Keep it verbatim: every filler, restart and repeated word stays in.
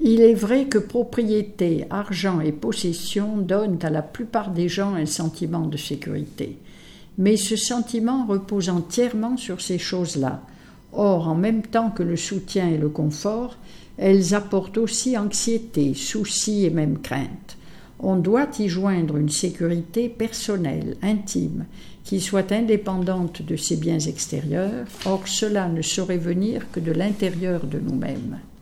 Il est vrai que propriété, argent et possession donnent à la plupart des gens un sentiment de sécurité. Mais ce sentiment repose entièrement sur ces choses-là. Or, en même temps que le soutien et le confort, elles apportent aussi anxiété, soucis et même crainte. On doit y joindre une sécurité personnelle, intime, qui soit indépendante de ces biens extérieurs. Or, cela ne saurait venir que de l'intérieur de nous-mêmes.